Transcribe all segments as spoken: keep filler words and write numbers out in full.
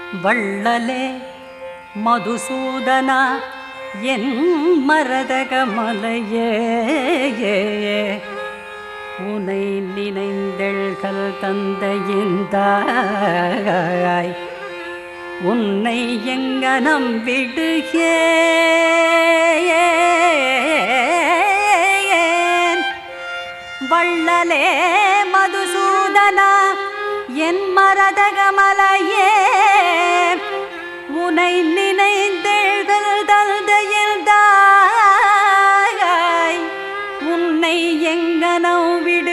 வள்ளலே மதுசூதனா என் மரதகமலையே உனை நினைந்தெழ்கள் தந்தையின்தாய் உன்னை எங்கனம் விடுகேன் வள்ளலே மதுசூதனா என் மரதகமலையே உனை நினைந்தெழ்கள் தந்தையின்தாய் உன்னை எங்கனம்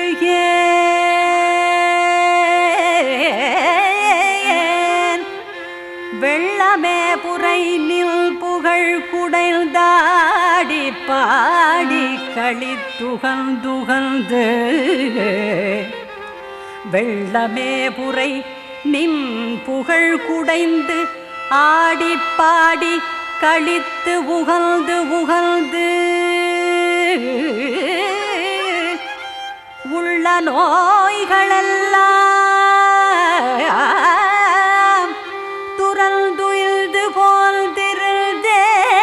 விடுகேன் வெள்ளமே புரை நில் புகழ் குடைந்தாடி பாடி களித்துகழ்ந்துகழ்ந்து வெள்ளமே புரை நின் புகழ் குடைந்து ஆடி பாடி களித்து உகழ்ந்து உகழ்ந்து உள்ள நோய்களெல்லாம் துறந்துயில்து போல் திருதே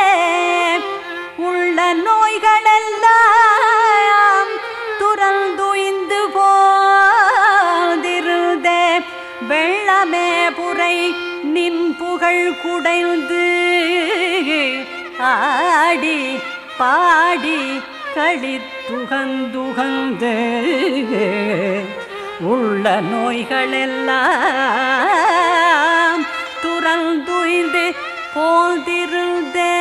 உள்ள நோய்களெல்லாம் துறந்துயிந்து போல் திருதே வெள்ளமே புரை நின் புகழ் குடைந்து ஆடி பாடி களித்துகழ்ந்துகழ்ந்து உள்ள நோய்களெல்லாம் துறந்துய்ந்து போந்திருந்தே